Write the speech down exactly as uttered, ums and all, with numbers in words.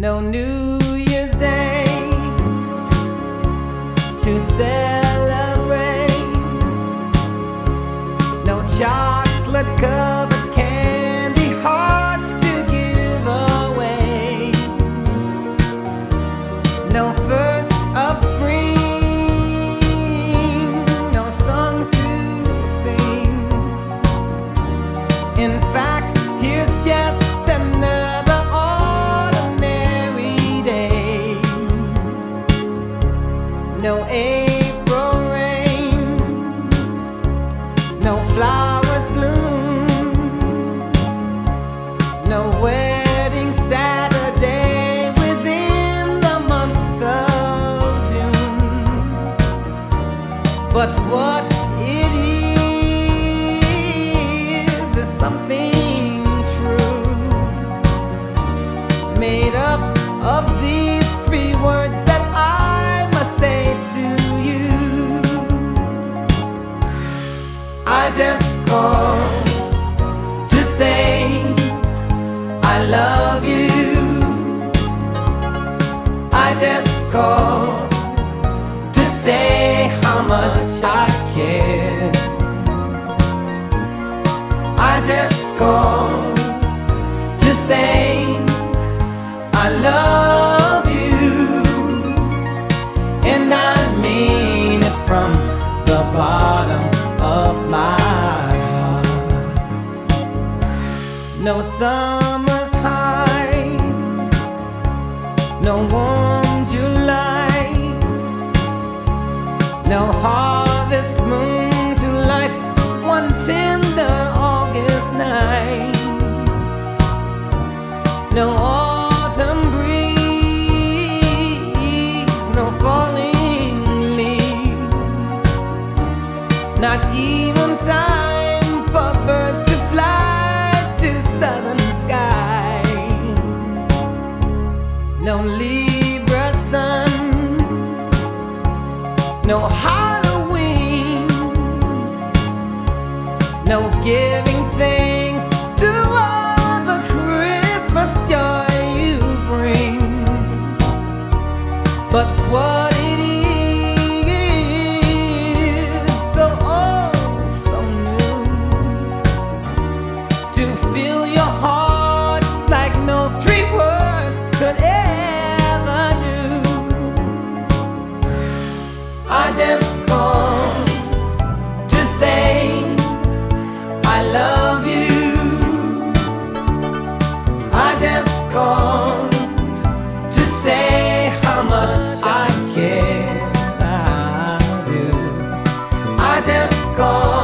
No New Year's Day to celebrate, no chocolate covered candy hearts to give away, no first of spring, no song to sing. In fact, here's just another ordinary day. No April rain, no flowers bloom, no wedding Saturday within the month of June. But what it is is something true, made up of these three words that I must say to you. I just called to say I love you. I just called to say how much I care. I just called to say I love you, and I mean it from the bottom of my heart. No summer's high, no warm July, no harvest moon to light one tender August night, no autumn breeze, no falling leaves, not even time for birds to fly to southern skies, no Libra sun, no Halloween, no giving thanks to all the Christmas joy you bring. But what it is, though oh so new, to fill your heart like no three words could ever do. I just called to say I love you. I just called to say how much I care. I do. I just called